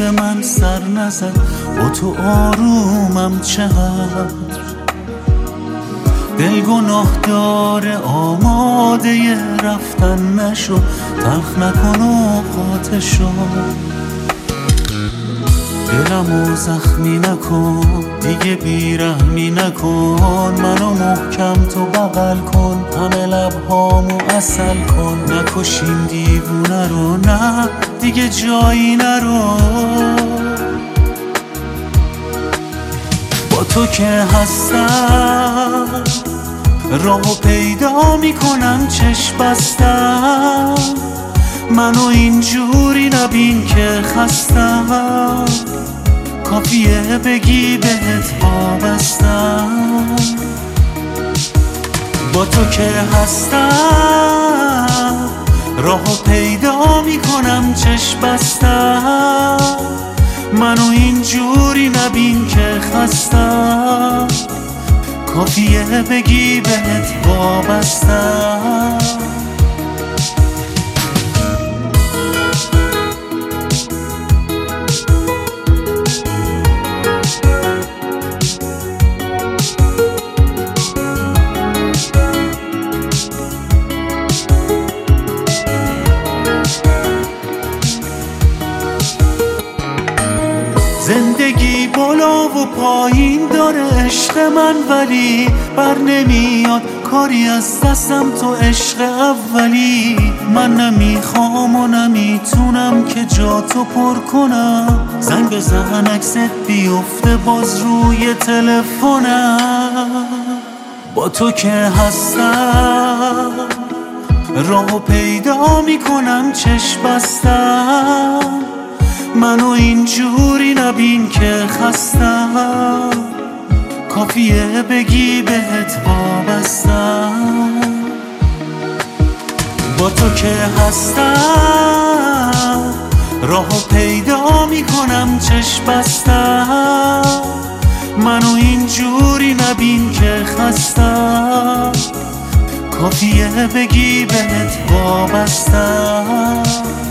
به من سر نزد، با تو آرومم چقدر. دل گناه داره آماده رفتن نشو، تلخ نکن اوقاتشو. دلمو زخمی نکن دیگه، بیرحمی نکن، منو محکم تو بغل کن، همه لبهامو عسل کن. نکشیم دیوونه رو، نه دیگه جایی نرو. با تو که هستم راهو پیدا میکنم، چشم بستم، منو اینجوری نبین که خستم. کافیه بگی بهت وابستم. با تو که هستم راهو پیدا میکنم، چشم بستم، منو اینجوری نبین که خستم. کافیه بگی بهت وابستم. زندگی بالا و پایین داره عشق من، ولی بر نمیاد کاری از دستم تو عشق اولی. من نمیخوام و نمیتونم که جا تو پر کنم، زنگ بزن عکست بیفته باز روی تلفنم. با تو که هستم راهو پیدا میکنم، چشم بستم، منو اینجوری نبین که خستم. کافیه بگی بهت وابستم. با تو که هستم راهو پیدا میکنم، چشم بستم، منو اینجوری نبین که خستم. کافیه بگی بهت وابستم.